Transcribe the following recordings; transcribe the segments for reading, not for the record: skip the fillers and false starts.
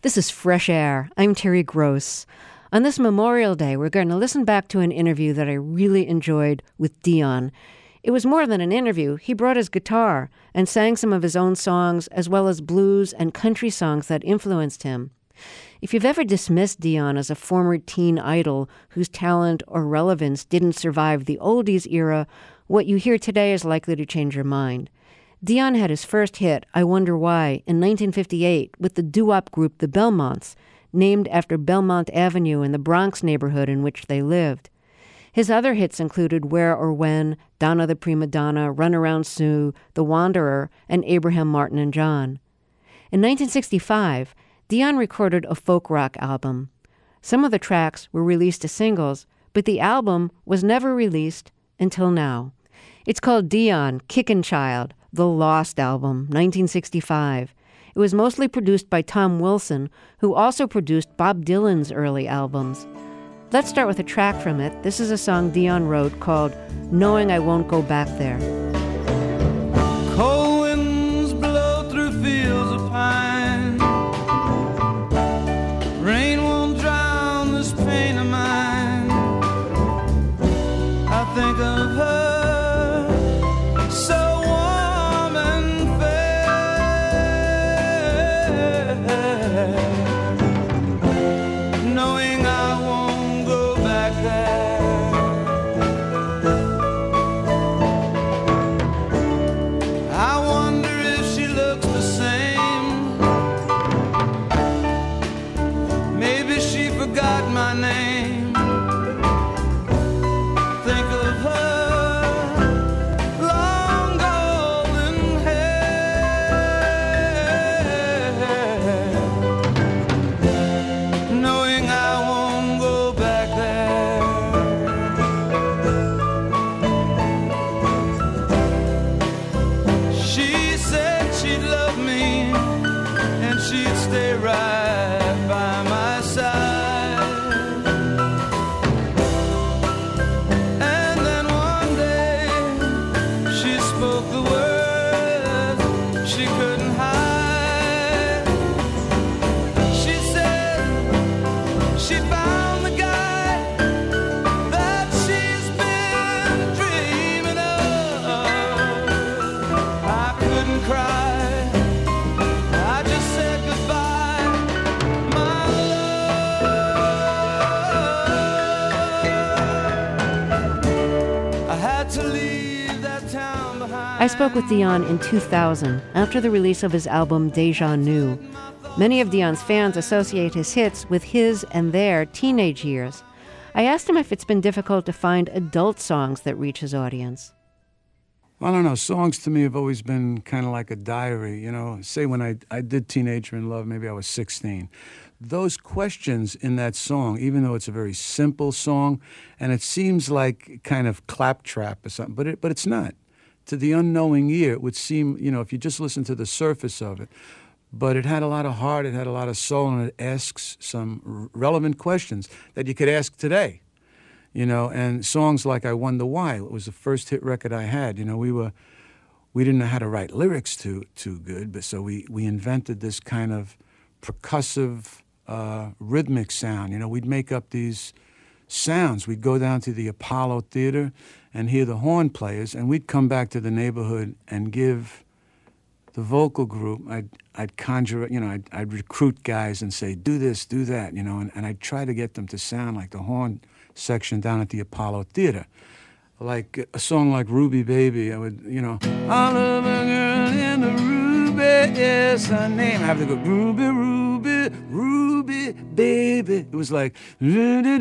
This is Fresh Air. I'm Terry Gross. On this Memorial Day, we're going to listen back to an interview that I really enjoyed with Dion. It was more than an interview. He brought his guitar and sang some of his own songs, as well as blues and country songs that influenced him. If you've ever dismissed Dion as a former teen idol whose talent or relevance didn't survive the oldies era, what you hear today is likely to change your mind. Dion had his first hit, I Wonder Why, in 1958 with the doo-wop group The Belmonts, named after Belmont Avenue in the Bronx neighborhood in which they lived. His other hits included Where or When, Donna the Prima Donna, Runaround Sue, The Wanderer, and Abraham Martin and John. In 1965, Dion recorded a folk rock album. Some of the tracks were released as singles, but the album was never released until now. It's called Dion, Kickin' Child, The Lost Album, 1965. It was mostly produced by Tom Wilson, who also produced Bob Dylan's early albums. Let's start with a track from it. This is a song Dion wrote called Knowing I Won't Go Back There. Cold winds blow through fields of pine. Rain won't drown this pain of mine. I think of her. I spoke with Dion in 2000 after the release of his album Deja Nu. Many of Dion's fans associate his hits with his and their teenage years. I asked him if it's been difficult to find adult songs that reach his audience. I don't know. Songs to me have always been kind of like a diary. You know, say when I did Teenager in Love, maybe I was 16. Those questions in that song, even though it's a very simple song, and it seems like kind of claptrap or something, but it's not. To the unknowing ear, it would seem, you know, if you just listen to the surface of it. But it had a lot of heart, it had a lot of soul, and it asks some relevant questions that you could ask today. You know, and songs like I Wonder Why, it was the first hit record I had. You know, we didn't know how to write lyrics too good, but so we invented this kind of percussive, rhythmic sound. You know, we'd make up these sounds. We'd go down to the Apollo Theater and hear the horn players, and we'd come back to the neighborhood and give the vocal group, I'd conjure, you know, I'd recruit guys and say, do this, do that, you know, and I'd try to get them to sound like the horn section down at the Apollo Theater. Like a song like Ruby Baby, I would, you know, I love a girl in the Ruby is her name. I have to go, Ruby, Ruby, Ruby Baby. It was like, they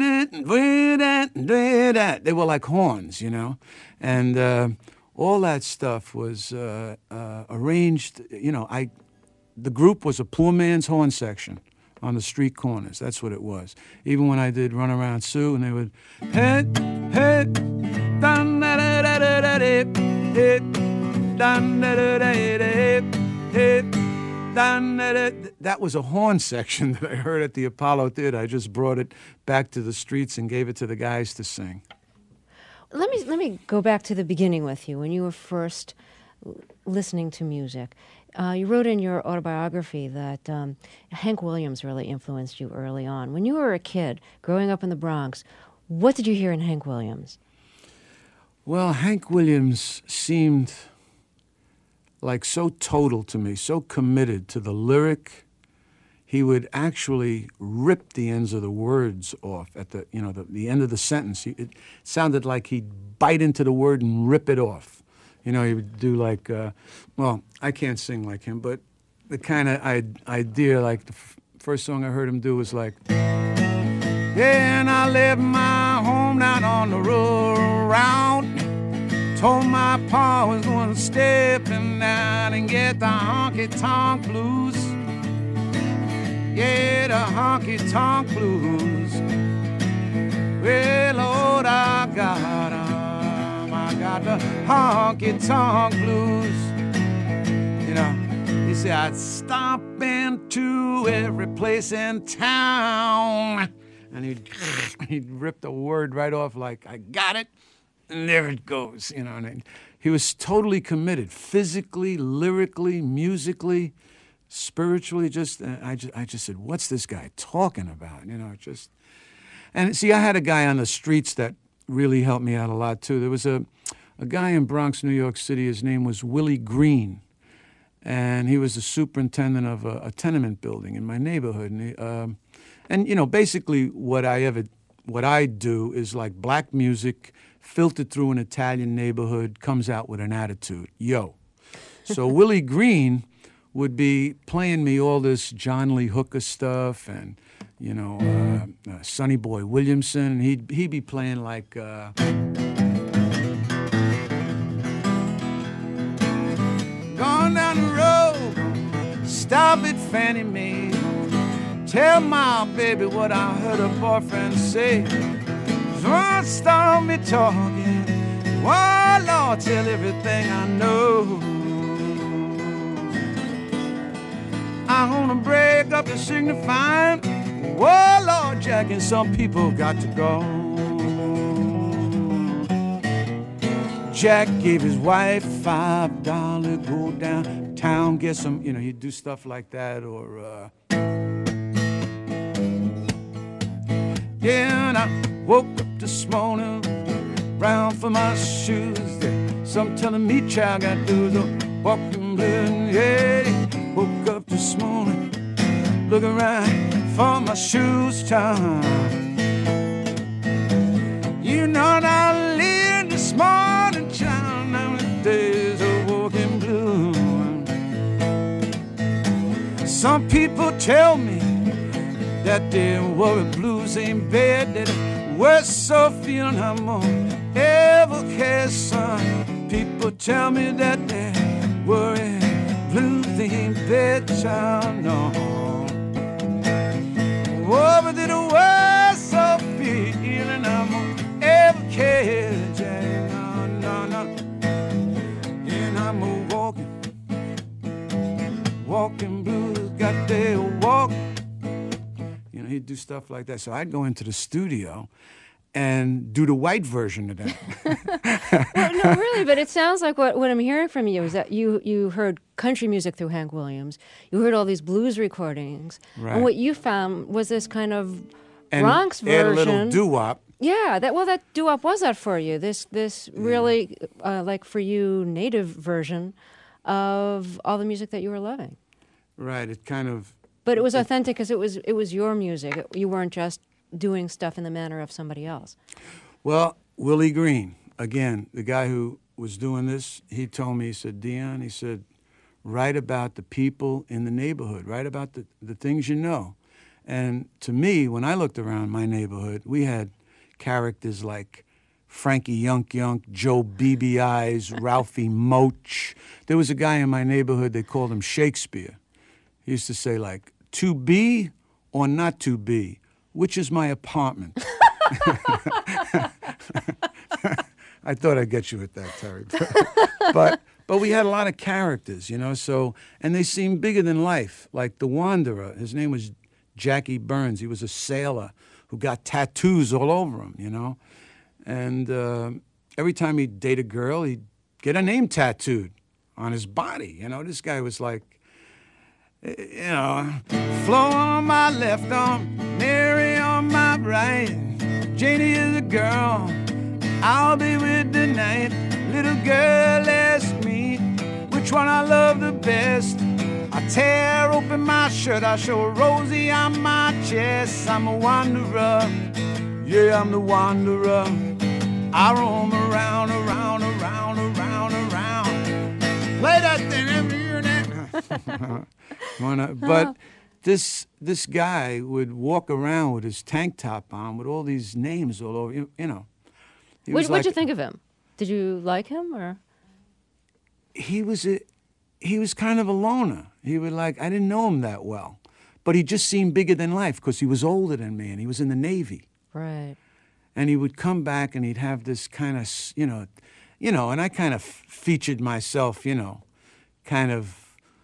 were like horns, you know, and all that stuff was arranged, you know, the group was a poor man's horn section on the street corners. That's what it was. Even when I did Run Around Sue, and they would, hey, hey, dun da da da da da hey, dun da da da hey, dun da da. That was a horn section that I heard at the Apollo Theater. I just brought it back to the streets and gave it to the guys to sing. Let me go back to the beginning with you when you were first listening to music. You wrote in your autobiography that Hank Williams really influenced you early on. When you were a kid, growing up in the Bronx, what did you hear in Hank Williams? Well, Hank Williams seemed like so total to me, so committed to the lyric. He would actually rip the ends of the words off at the end of the sentence. It sounded like he'd bite into the word and rip it off. He would do like, well, I can't sing like him, but the kind of idea, like the first song I heard him do was like, yeah, and I left my home down on the road round. Told my pa I was going to stepping out and get the honky-tonk blues. Yeah, the honky-tonk blues. Well, Lord, I got 'em. I got the honky-tonk blues. He said, I'd stop into every place in town. And he'd rip the word right off like, I got it, and there it goes. And he was totally committed, physically, lyrically, musically, spiritually. I just said, what's this guy talking about? And see, I had a guy on the streets that really helped me out a lot too. There was a guy in Bronx, New York City. His name was Willie Green, and he was the superintendent of a tenement building in my neighborhood. And basically what I do is like black music filtered through an Italian neighborhood, comes out with an attitude. Yo. So Willie Green would be playing me all this John Lee Hooker stuff and, Sonny Boy Williamson. And he'd be playing like... Going down the road, stop at Fannie Mae. Tell my baby what I heard her boyfriend say. Don't stop me talking. Why, Lord, tell everything I know. I wanna break up the signifying. Whoa, Lord, Jack, and some people got to go. Jack gave his wife $5, go downtown, get some, he'd do stuff like that, or yeah, and I woke up this morning, round for my shoes. Some telling me, child, got to do the walking blue. Yeah, woke up this morning, look around for my shoes, child. I live this morning, child. Now the days are walking blue. Some people tell me that their worry blues ain't bad, that we're so feeling I'm on ever care, son. People tell me that their worry blues ain't bad, child, no. Oh, but the we're so feeling I'm on ever care, Jack, no. And I'm a walking blues, got their walk. He'd do stuff like that. So I'd go into the studio and do the white version of that. Well, no, really, but it sounds like what I'm hearing from you is that you heard country music through Hank Williams. You heard all these blues recordings. Right. And what you found was this kind of Bronx version. And a little doo-wop. Yeah, that doo-wop was that for you. This really, like for you, native version of all the music that you were loving. Right, it kind of... But it was authentic because it was your music. You weren't just doing stuff in the manner of somebody else. Well, Willie Green, again, the guy who was doing this, he told me, he said, Dion, he said, write about the people in the neighborhood, write about the things you know. And to me, when I looked around my neighborhood, we had characters like Frankie Yunk, Joe BB Eyes, Ralphie Moach. There was a guy in my neighborhood, they called him Shakespeare. He used to say, like, to be or not to be, which is my apartment? I thought I'd get you with that, Terry. But we had a lot of characters, so, and they seemed bigger than life. Like the Wanderer, his name was Jackie Burns. He was a sailor who got tattoos all over him, And every time he'd date a girl, he'd get her name tattooed on his body. You know, this guy was like, you know, Flo on my left arm, Mary on my right. Janie is a girl I'll be with tonight. Little girl asked me which one I love the best. I tear open my shirt, I show her Rosie on my chest. I'm a wanderer, yeah, I'm the wanderer. I roam around, around, around, around, around. Play that thing every year now. But this guy would walk around with his tank top on with all these names all over, you know. What'd you think of him? Did you like him, or? He was kind of a loner. He would I didn't know him that well, but he just seemed bigger than life because he was older than me and he was in the Navy. Right. And he would come back and he'd have this kind of, you know, and I kind of featured myself, you know, kind of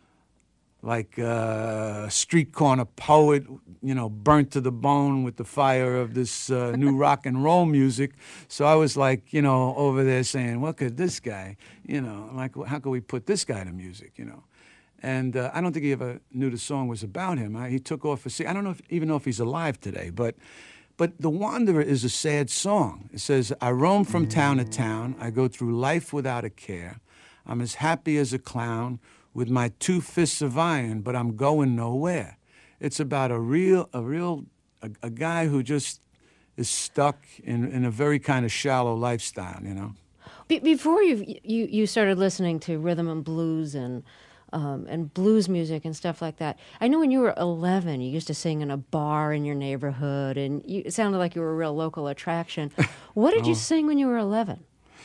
like a street corner poet, you know, burnt to the bone with the fire of this new rock and roll music. So I was like, you know, over there saying, what could this guy, you know, like, how could we put this guy to music, you know? And I don't think he ever knew the song was about him. He took off I don't know even know if he's alive today, but The Wanderer is a sad song. It says, I roam from town to town. I go through life without a care. I'm as happy as a clown with my 2 fists of iron, but I'm going nowhere. It's about a guy who just is stuck in a very kind of shallow lifestyle, you know. Before you started listening to rhythm and blues and blues music and stuff like that, I know when you were 11, you used to sing in a bar in your neighborhood, and it sounded like you were a real local attraction. What did you sing when you were 11?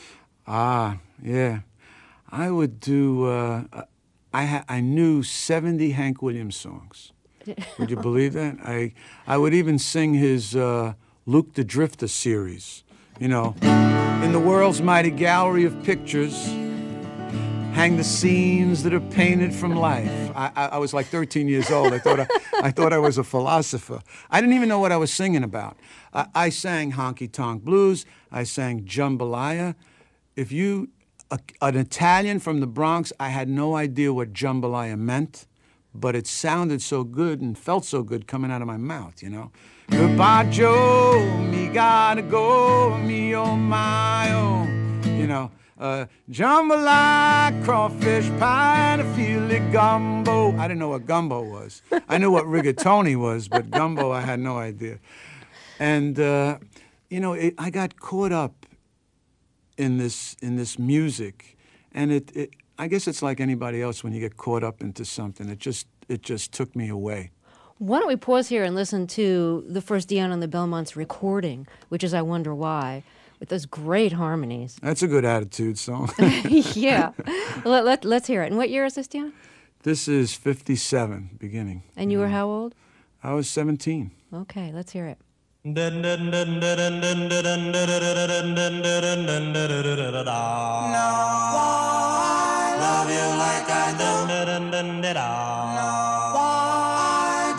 Yeah. I would do, I knew 70 Hank Williams songs. Would you believe that? I would even sing his Luke the Drifter series. You know, in the world's mighty gallery of pictures hang the scenes that are painted from life. I was like 13 years old. I thought I was a philosopher. I didn't even know what I was singing about. I sang Honky Tonk Blues. I sang Jambalaya. An Italian from the Bronx, I had no idea what jambalaya meant, but it sounded so good and felt so good coming out of my mouth, you know. Goodbye, Joe, me gotta go, me oh my oh, you know. Jambalaya, crawfish pie, and a filet gumbo. I didn't know what gumbo was. I knew what rigatoni was, but gumbo I had no idea. And, you know, I got caught up in this music, and I guess it's like anybody else when you get caught up into something. It just took me away. Why don't we pause here and listen to the first Dion and the Belmonts recording, which is I Wonder Why, with those great harmonies. That's a good attitude song. Yeah. Let's hear it. And what year is this, Dion? This is 57, beginning. And you were how old? I was 17. Okay, let's hear it. Now, I love you like I do. Now, I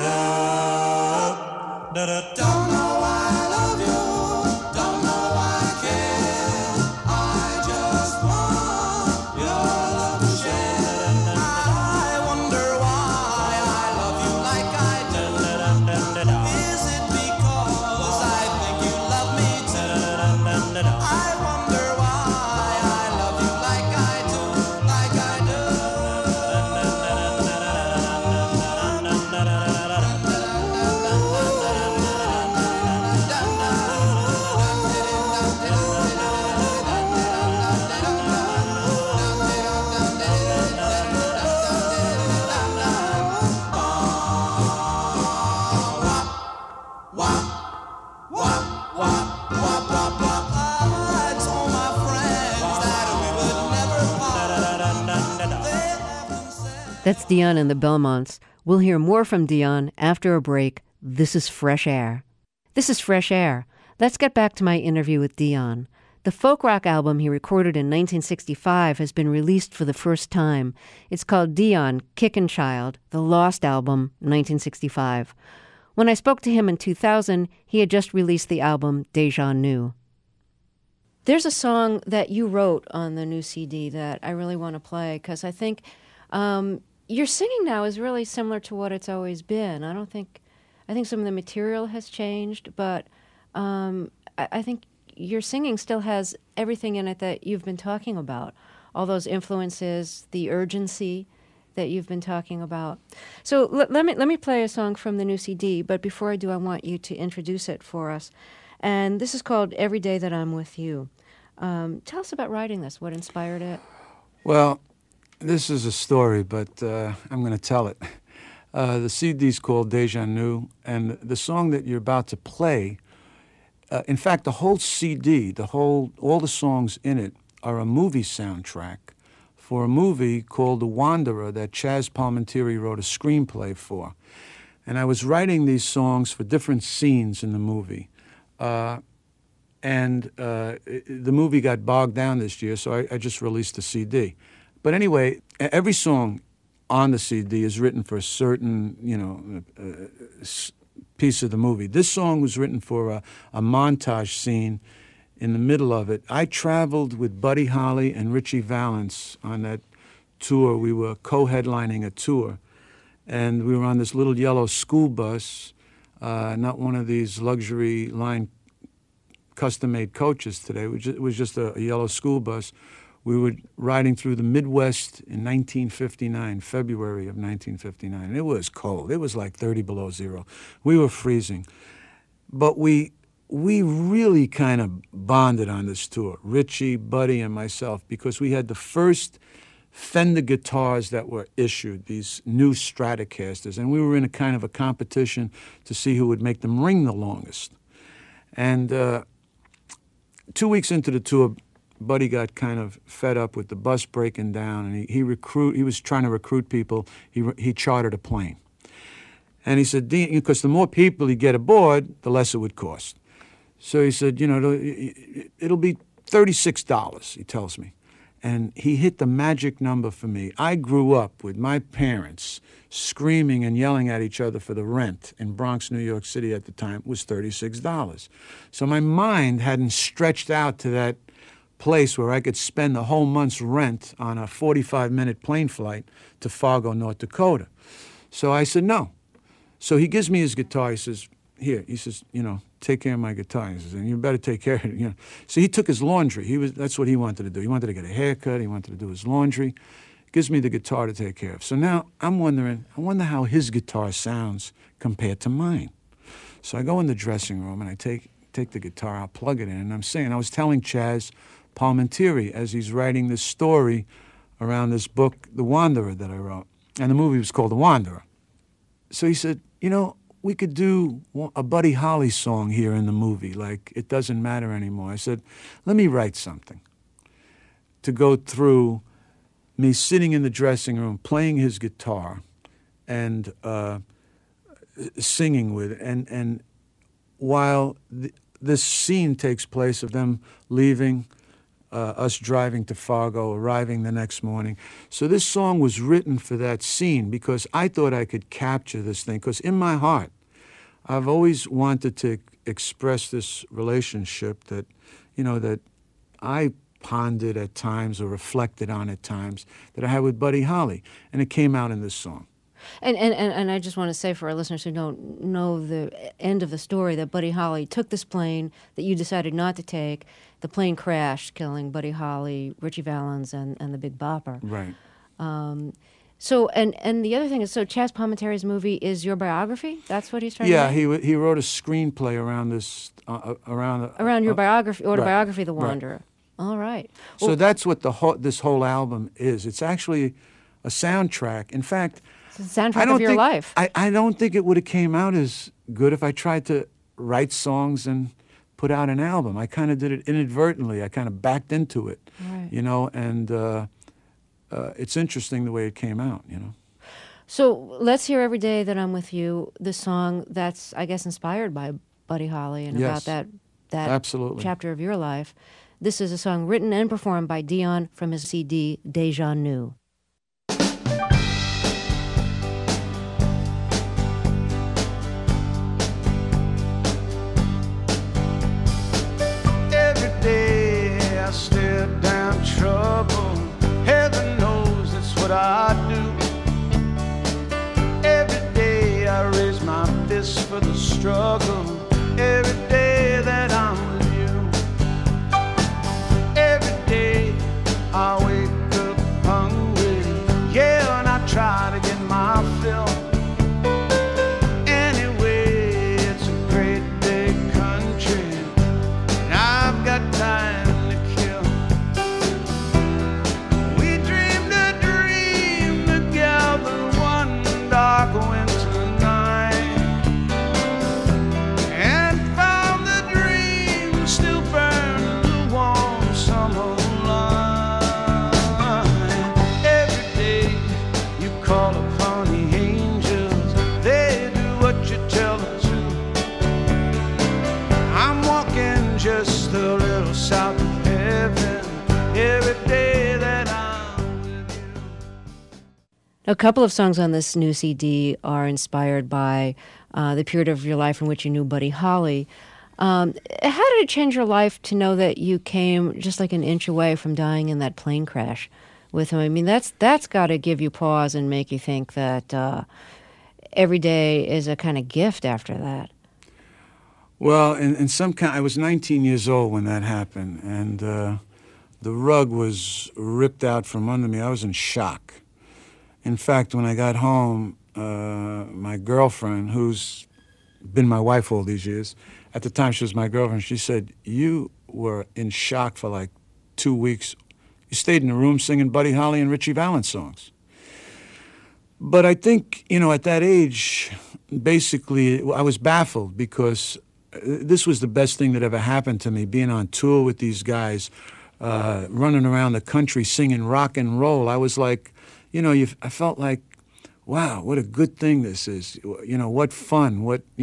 do. Don't know why I love you. Don't know why I care. I just want your love to share. I wonder why I love you like I do. Is it because I think you love me too? I wonder why I love you like I do, like I do. I told my friends that we would never part. They laughed and said, That's Dion and the Belmonts. We'll hear more from Dion after a break. This is Fresh Air. This is Fresh Air. Let's get back to my interview with Dion. The folk rock album he recorded in 1965 has been released for the first time. It's called Dion, Kickin' Child, The Lost Album, 1965. When I spoke to him in 2000, he had just released the album Deja Nu. There's a song that you wrote on the new CD that I really want to play because I think your singing now is really similar to what it's always been. I think some of the material has changed, but I think your singing still has everything in it that you've been talking about. All those influences, the urgency that you've been talking about. So let me play a song from the new CD, but before I do, I want you to introduce it for us. And this is called Every Day That I'm With You. Tell us about writing this. What inspired it? Well, this is a story, but I'm going to tell it. The CD's called Deja Nu, and the song that you're about to play, in fact, the whole CD, all the songs in it are a movie soundtrack for a movie called The Wanderer that Chaz Palminteri wrote a screenplay for. And I was writing these songs for different scenes in the movie. The movie got bogged down this year, so I just released the CD. But anyway, every song on the CD is written for a certain, piece of the movie. This song was written for a montage scene in the middle of it. I traveled with Buddy Holly and Richie Valens on that tour. We were co-headlining a tour, and we were on this little yellow school bus, not one of these luxury line custom-made coaches today. It was just a yellow school bus. We were riding through the Midwest in 1959, February of 1959. And it was cold. It was like 30 below zero. We were freezing. But we really kind of bonded on this tour, Richie, Buddy, and myself, because we had the first Fender guitars that were issued, these new Stratocasters, and we were in a kind of a competition to see who would make them ring the longest. And 2 weeks into the tour, Buddy got kind of fed up with the bus breaking down, and he was trying to recruit people. He chartered a plane. And he said, Dean, because the more people you get aboard, the less it would cost. So he said, it'll be $36, he tells me. And he hit the magic number for me. I grew up with my parents screaming and yelling at each other for the rent in Bronx, New York City at the time was $36. So my mind hadn't stretched out to that place where I could spend the whole month's rent on a 45-minute plane flight to Fargo, North Dakota. So I said, no. So he gives me his guitar. He says, here. He says, take care of my guitar. He says, and you better take care of it. So he took his laundry. That's what he wanted to do. He wanted to get a haircut. He wanted to do his laundry. Gives me the guitar to take care of. So now I'm wondering, I wonder how his guitar sounds compared to mine. So I go in the dressing room and I take the guitar, I'll plug it in, and I'm singing. I was telling Chaz Palminteri as he's writing this story around this book, The Wanderer, that I wrote. And the movie was called The Wanderer. So he said, we could do a Buddy Holly song here in the movie, like It Doesn't Matter Anymore. I said, let me write something to go through me sitting in the dressing room, playing his guitar and singing with it. And while this scene takes place of them leaving, us driving to Fargo, arriving the next morning. So this song was written for that scene because I thought I could capture this thing. Because in my heart, I've always wanted to express this relationship that, that I pondered at times or reflected on at times that I had with Buddy Holly. And it came out in this song. And I just want to say for our listeners who don't know the end of the story that Buddy Holly took this plane that you decided not to take. The plane crashed, killing Buddy Holly, Richie Valens, and the Big Bopper. Right. So the other thing is, so Chaz Palminteri's movie is your biography? That's what he's trying to do? Yeah, he wrote a screenplay around this around your biography, autobiography, right, The Wanderer. Right. All right. So Well, that's what this whole album is. It's actually a soundtrack. In fact, it's the soundtrack of your life. I don't think it would have came out as good if I tried to write songs and put out an album. I kind of did it inadvertently. I kind of backed into it, Right. and it's interesting the way it came out, So let's hear Every Day That I'm With You, the song that's, I guess, inspired by Buddy Holly and Yes. about that Absolutely. chapter of your life. This is a song written and performed by Dion from his CD, Deja Nu. Every day this for the struggle. Every day that I'm with you, every day I wake up hungry. Yeah, and I try to get my fill. Anyway, it's a great big country, and I've got time to kill. We dreamed a dream together one dark winter night, and found the dream still burning the warm summer light. Every day you call upon the angels, they do what you tell them to. I'm walking just a little south of heaven every day that I'm with you. A couple of songs on this new CD are inspired by the period of your life in which you knew Buddy Holly. How did it change your life to know that you came just like an inch away from dying in that plane crash with him? I mean, that's got to give you pause and make you think that every day is a kind of gift after that. Well, in some kind, I was 19 years old when that happened, and the rug was ripped out from under me. I was in shock. In fact, when I got home, my girlfriend, who's been my wife all these years, at the time she was my girlfriend, she said, "You were in shock for like 2 weeks. You stayed in the room singing Buddy Holly and Ritchie Valens songs." But I think, at that age, basically, I was baffled because this was the best thing that ever happened to me, being on tour with these guys, running around the country singing rock and roll. I was like, I felt like, wow, what a good thing this is. What fun,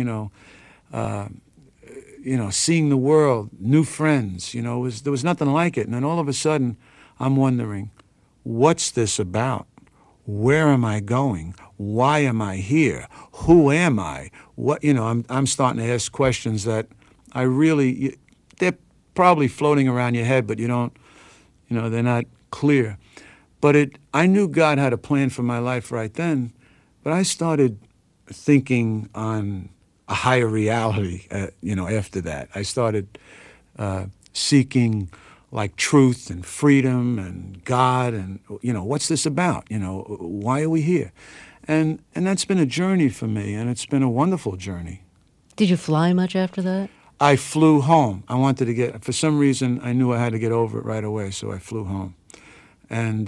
seeing the world, new friends, there was nothing like it. And then all of a sudden, I'm wondering, what's this about? Where am I going? Why am I here? Who am I? What, I'm starting to ask questions that they're probably floating around your head, but you don't, they're not clear. But I knew God had a plan for my life right then, but I started thinking on a higher reality, after that. I started seeking like truth and freedom and God and, what's this about? Why are we here? And that's been a journey for me, and it's been a wonderful journey. Did you fly much after that? I flew home. I wanted to for some reason, I knew I had to get over it right away, so I flew home. And,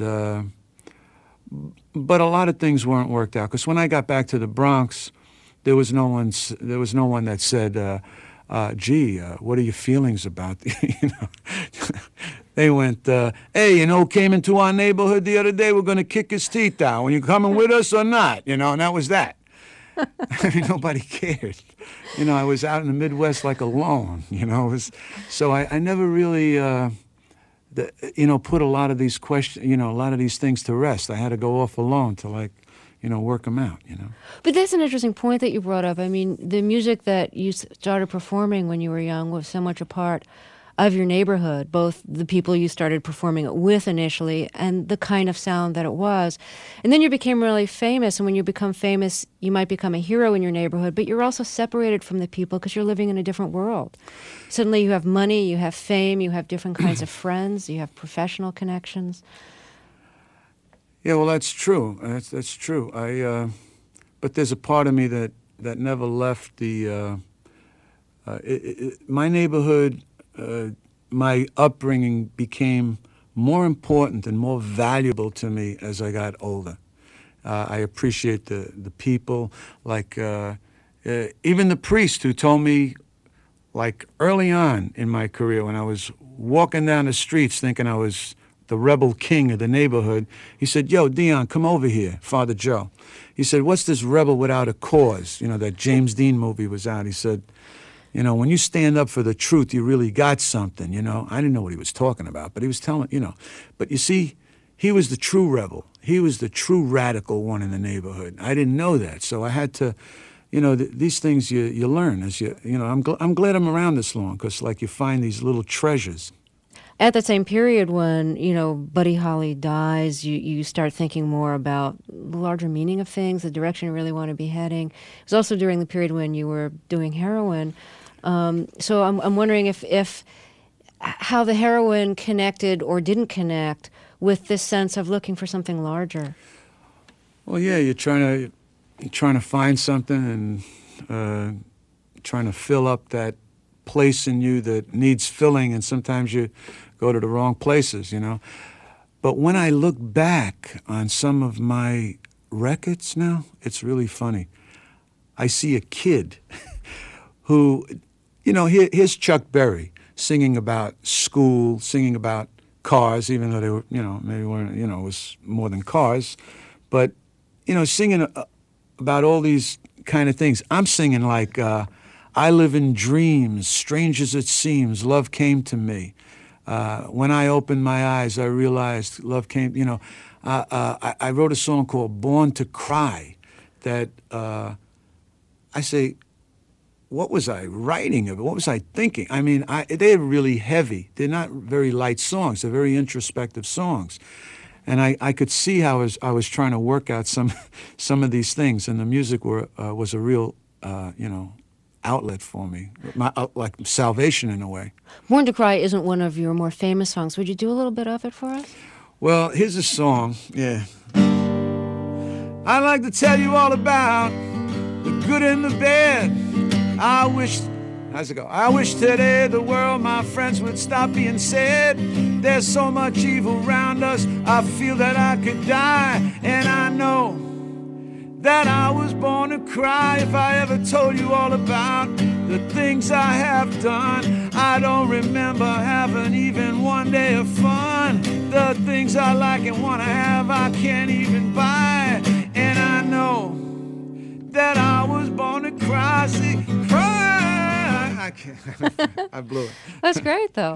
but a lot of things weren't worked out, because when I got back to the Bronx, there was no one that said, gee, what are your feelings about, They went, hey, came into our neighborhood the other day, we're going to kick his teeth out. Are you coming with us or not? And that was that. I mean, nobody cared. I was out in the Midwest like alone, so I never really, put a lot of these questions, a lot of these things to rest. I had to go off alone to work them out, But that's an interesting point that you brought up. I mean, the music that you started performing when you were young was so much a part of your neighborhood, both the people you started performing it with initially and the kind of sound that it was. And then you became really famous, and when you become famous, you might become a hero in your neighborhood, but you're also separated from the people because you're living in a different world. Suddenly you have money, you have fame, you have different kinds of friends, you have professional connections. Yeah, well, that's true. That's true. But there's a part of me that never left my neighborhood. My upbringing became more important and more valuable to me as I got older. I appreciate the people, like even the priest who told me, like early on in my career when I was walking down the streets thinking I was the rebel king of the neighborhood, he said, "Yo, Dion, come over here, Father Joe." He said, "What's this rebel without a cause?" That James Dean movie was out. He said, when you stand up for the truth, you really got something, I didn't know what he was talking about, but he was telling, But you see, he was the true rebel. He was the true radical one in the neighborhood. I didn't know that, so I had to, these things you learn as I'm glad I'm around this long, because, you find these little treasures. At that same period when, Buddy Holly dies, you start thinking more about the larger meaning of things, the direction you really want to be heading. It was also during the period when you were doing heroin. So I'm wondering if how the heroin connected or didn't connect with this sense of looking for something larger. Well, yeah, you're trying to find something and trying to fill up that place in you that needs filling, and sometimes you go to the wrong places, But when I look back on some of my records now, it's really funny. I see a kid who, here's Chuck Berry singing about school, singing about cars, even though they were, maybe weren't, it was more than cars, but, singing about all these kind of things. I'm singing like, I live in dreams, strange as it seems, love came to me. When I opened my eyes, I realized love came, I wrote a song called Born to Cry that I say, what was I writing of? What was I thinking? I mean, they're really heavy. They're not very light songs. They're very introspective songs. And I could see how I was trying to work out some of these things, and the music was a real, outlet for me, like salvation in a way. Born to Cry isn't one of your more famous songs. Would you do a little bit of it for us? Well, here's a song, yeah. I'd like to tell you all about the good and the bad. How's it go? I wish today the world, my friends, would stop being sad. There's so much evil around us, I feel that I could die. And I know that I was born to cry. If I ever told you all about the things I have done, I don't remember having even one day of fun. The things I like and want to have, I can't even buy. And I know that I was born to cry. See, cry. I can't. I blew it. That's great, though.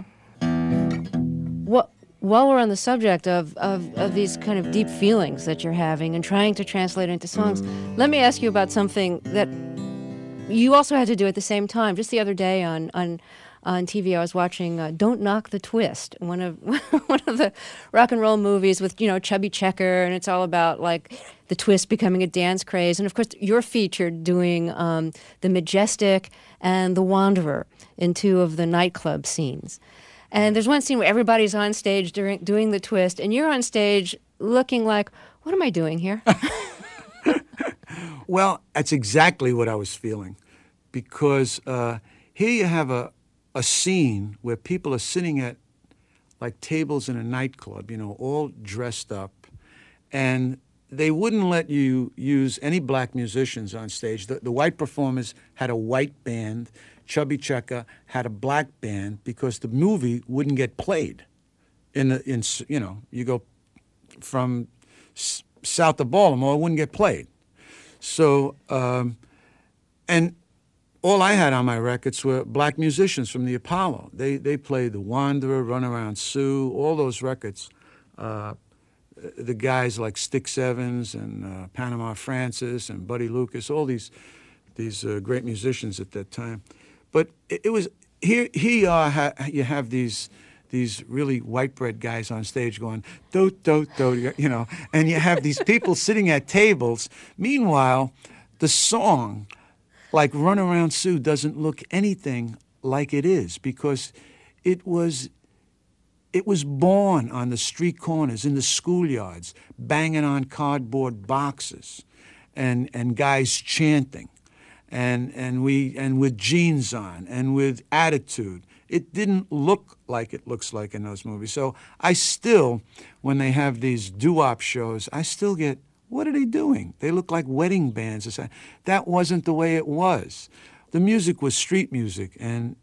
While we're on the subject of these kind of deep feelings that you're having and trying to translate it into songs, let me ask you about something that you also had to do at the same time. Just the other day on TV, I was watching Don't Knock the Twist, one of the rock and roll movies with Chubby Checker, and it's all about like the twist becoming a dance craze. And of course, you're featured doing the Majestic and the Wanderer in two of the nightclub scenes. And there's one scene where everybody's on stage doing the twist, and you're on stage looking like, what am I doing here? Well, that's exactly what I was feeling, because here you have a scene where people are sitting at like tables in a nightclub, all dressed up, and they wouldn't let you use any black musicians on stage. The white performers had a white band. Chubby Checker had a black band because the movie wouldn't get played. You go from south of Baltimore, it wouldn't get played. So, and all I had on my records were black musicians from the Apollo. They played The Wanderer, Runaround Sue, all those records. The guys like Styx Evans and Panama Francis and Buddy Lucas, all these great musicians at that time. But it was here you have these really white bread guys on stage going do do do, and you have these people sitting at tables. Meanwhile, the song, like Run Around Sue, doesn't look anything like it is, because it was born on the street corners, in the schoolyards, banging on cardboard boxes, and guys chanting. And with jeans on and with attitude. It didn't look like it looks like in those movies. So I still, when they have these doo-wop shows, I still get, what are they doing? They look like wedding bands. That wasn't the way it was. The music was street music, and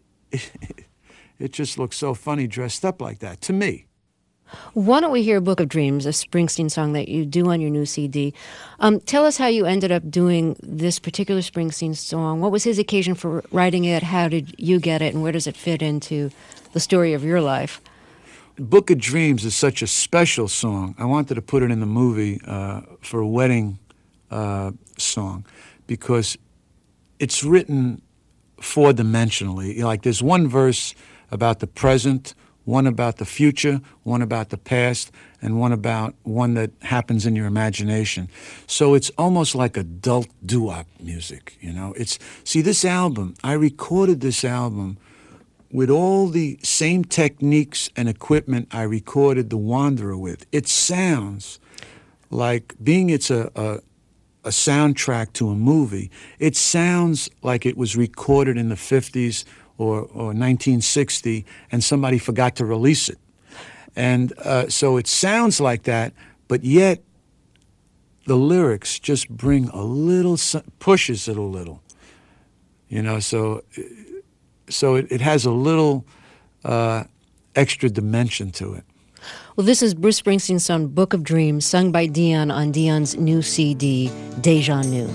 it just looks so funny dressed up like that, to me. Why don't we hear Book of Dreams, a Springsteen song that you do on your new CD? Tell us how you ended up doing this particular Springsteen song. What was his occasion for writing it? How did you get it? And where does it fit into the story of your life? Book of Dreams is such a special song. I wanted to put it in the movie for a wedding song, because it's written four-dimensionally. Like there's one verse about the present, one about the future, one about the past, and one that happens in your imagination. So it's almost like adult doo-wop music, you know. See, this album, I recorded this album with all the same techniques and equipment I recorded The Wanderer with. It sounds like, being it's a soundtrack to a movie, it sounds like it was recorded in the 50s or 1960 and somebody forgot to release it. And so it sounds like that, but yet the lyrics just bring a little, pushes it a little, you know, so it has a little extra dimension to it. Well, this is Bruce Springsteen's song Book of Dreams, sung by Dion on Dion's new CD, Deja Nu.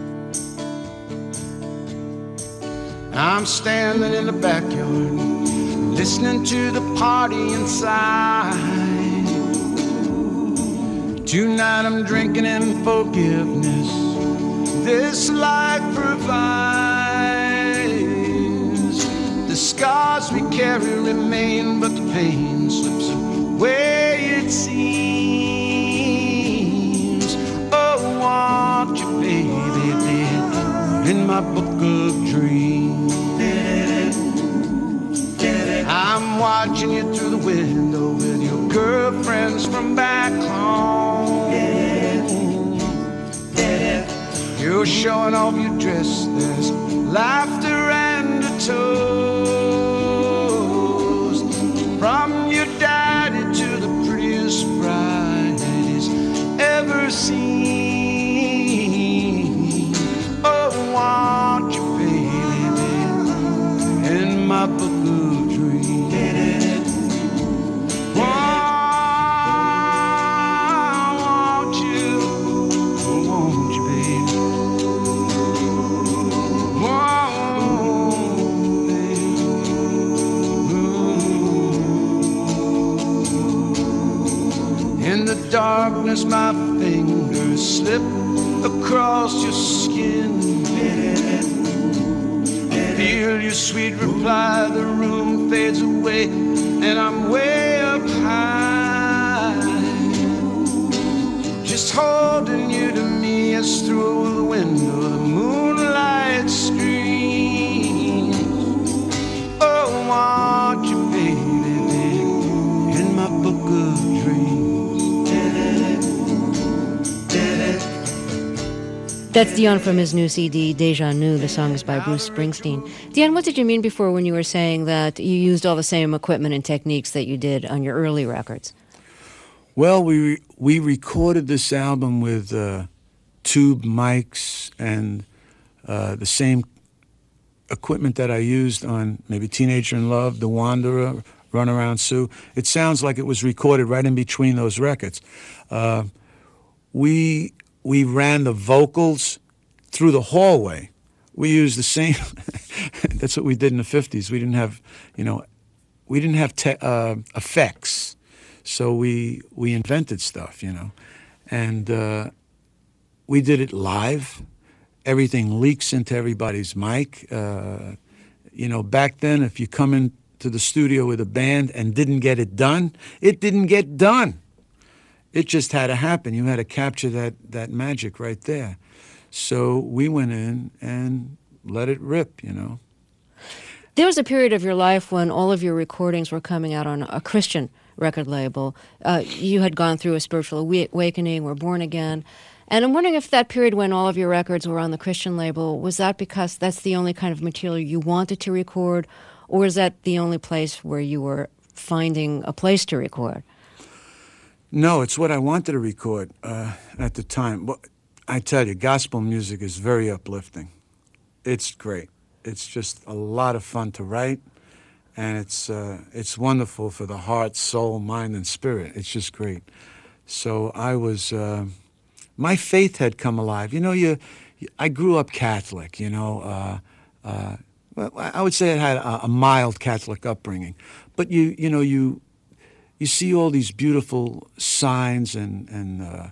I'm standing in the backyard, listening to the party inside. Tonight I'm drinking in forgiveness this life provides. The scars we carry remain, but the pain slips away, it seems. Oh, won't you, baby, in my book of dreams? I'm watching you through the window with your girlfriends from back home. You're showing off your dress, there's laughter and a toast. From your daddy to the prettiest bride he's ever seen. Oh, won't you, baby, in my book of dreams? Won't you, baby? Won't, baby? In the darkness, my fingers slip across your skin. Feel your sweet reply, the room fades away, and I'm way up high, just holding you to me as through the window the moonlight streams. Oh, won't you, baby, in my book of dreams? That's Dion from his new CD, Deja Nu. The song is by Bruce Springsteen. Dion, what did you mean before when you were saying that you used all the same equipment and techniques that you did on your early records? Well, we recorded this album with tube mics and the same equipment that I used on maybe Teenager in Love, The Wanderer, Runaround Sue. It sounds like it was recorded right in between those records. We ran the vocals through the hallway. We used the same. That's what we did in the 50s. We didn't have, effects, so we invented stuff, and we did it live. Everything leaks into everybody's mic. Back then, if you come into the studio with a band and didn't get it done, it didn't get done. It just had to happen. You had to capture that magic right there. So we went in and let it rip, There was a period of your life when all of your recordings were coming out on a Christian record label. You had gone through a spiritual awakening, were born again. And I'm wondering if that period when all of your records were on the Christian label, was that because that's the only kind of material you wanted to record, or is that the only place where you were finding a place to record? No, it's what I wanted to record at the time. But I tell you, gospel music is very uplifting. It's great. It's just a lot of fun to write, and it's wonderful for the heart, soul, mind, and spirit. It's just great. So I was, my faith had come alive. I grew up Catholic. Well, I would say I had a mild Catholic upbringing, but you see all these beautiful signs and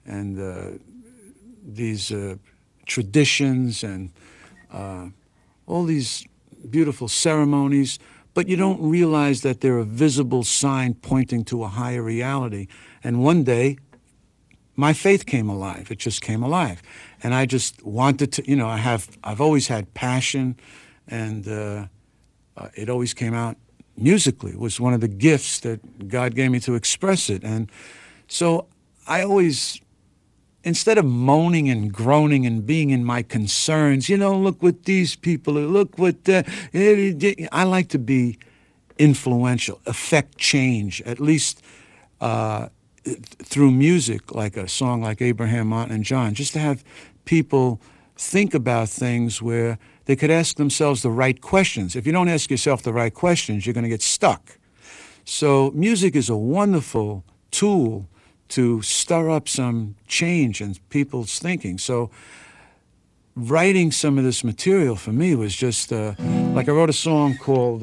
these traditions and all these beautiful ceremonies, but you don't realize that they're a visible sign pointing to a higher reality. And one day, my faith came alive. It just came alive. And I just wanted to, I've always had passion, and it always came out musically. It was one of the gifts that God gave me to express it. And so I always, instead of moaning and groaning and being in my concerns, look what these people are, look what, I like to be influential, affect change, at least through music, like a song like Abraham, Martin, and John, just to have people think about things where they could ask themselves the right questions. If you don't ask yourself the right questions, you're going to get stuck. So music is a wonderful tool to stir up some change in people's thinking. So writing some of this material for me was just like I wrote a song called,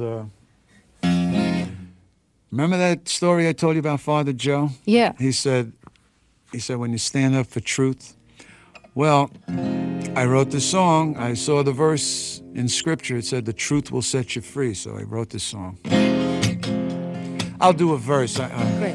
remember that story I told you about Father Joe? Yeah. He said, when you stand up for truth. Well, I wrote the song. I saw the verse in Scripture. It said, the truth will set you free. So I wrote this song. I'll do a verse. Great.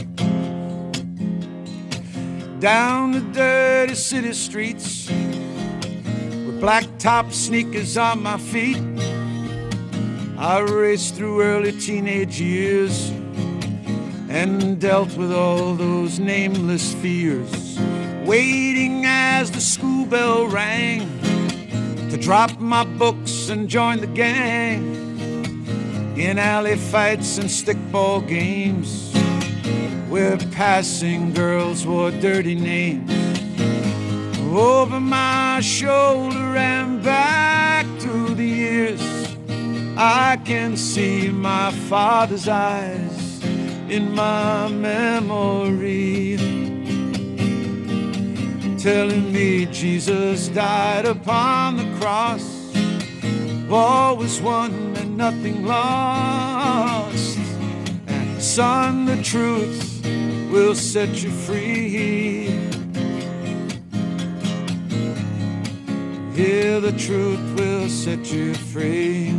Down the dirty city streets with black top sneakers on my feet, I raced through early teenage years and dealt with all those nameless fears, waiting as the school bell rang to drop my books and join the gang in alley fights and stickball games where passing girls wore dirty names. Over my shoulder and back through the years, I can see my father's eyes in my memory, telling me Jesus died upon the cross. All was won and nothing lost. And son, the truth will set you free. Yeah, the truth will set you free.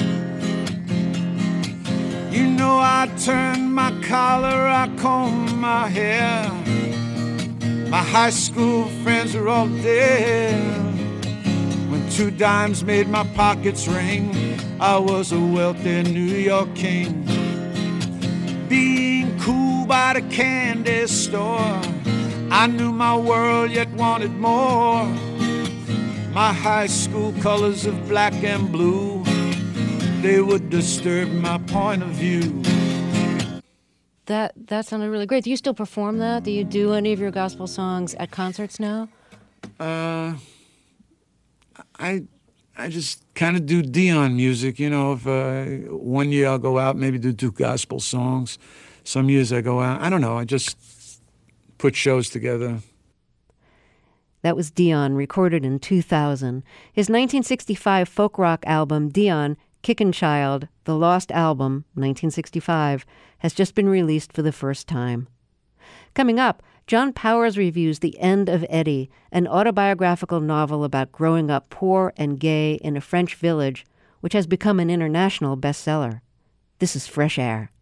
I turned my collar, I combed my hair. My high school friends were all dead. When 2 dimes made my pockets ring, I was a wealthy New York king. Being cool by the candy store, I knew my world yet wanted more. My high school colors of black and blue, they would disturb my point of view. That sounded really great. Do you still perform that? Do you do any of your gospel songs at concerts now? I just kind of do Dion music. If 1 year I'll go out, maybe do gospel songs. Some years I go out, I don't know, I just put shows together. That was Dion, recorded in 2000. His 1965 folk rock album, Dion, Kickin' Child, The Lost Album, 1965, has just been released for the first time. Coming up, John Powers reviews The End of Eddie, an autobiographical novel about growing up poor and gay in a French village, which has become an international bestseller. This is Fresh Air.